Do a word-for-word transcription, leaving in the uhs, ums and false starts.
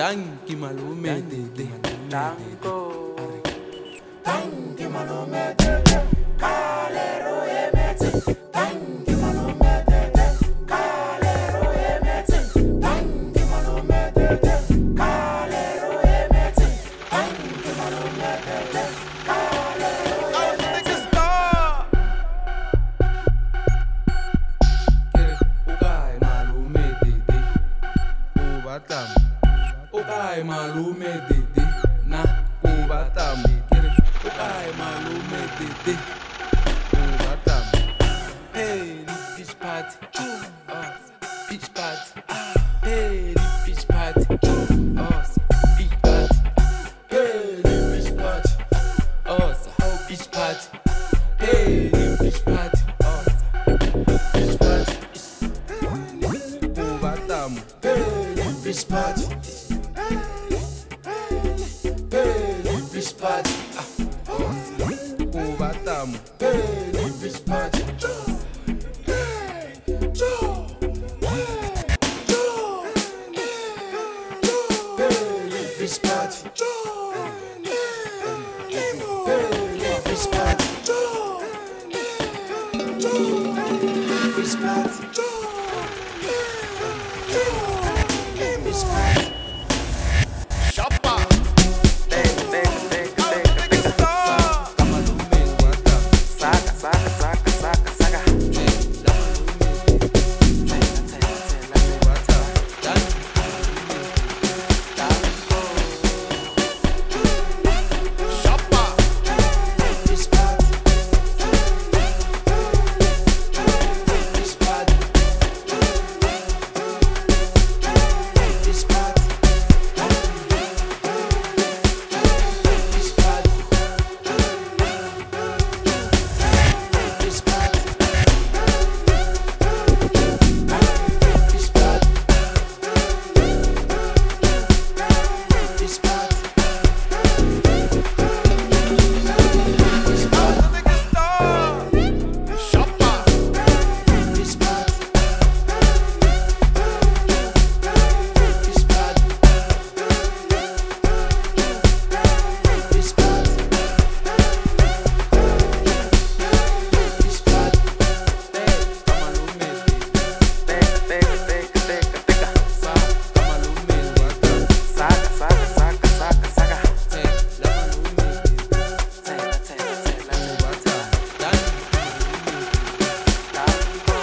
Danke malume dede. Danko. Danke malume dede. Kalero yemete. Danke malume dede. Kalero yemete. Danke malume dede. Kalero yemete. Danke malume dede. Kalero yemete. Ukai malume dede. Ubatam. Ukai malume dede. Na ubatam. Ukai malume dede. Ubatam. Hey, this beach party. Oh, beach party. Hey, this beach party. Oh, beach party. Hey, this beach party. Oh, beach party. Hey, this beach party. Oh, beach party. Ubatam. Beach party. Beach party. Ubatam. Beach party. Beach party. Beach party. Beach party. Beach party. Shoppa. Teka, teka, teka, teka, teka. Malume ubatam. Saca, saca, saca, saca, saca. Tela, tela, tela, Ubatam. Danko. Shoppa. Beach party. Beach party. Beach party. Beach party. Beach party. Beach party. Beach party. Shoppa. Beach party. Beach party. Beach party. Beach party. Malume Teka, teka, teka, teka, teka. malume ubatam. Saca, saca, saca, saca, saca. Tela malume Tela, tela, tela, ubatam. Danke. Danko.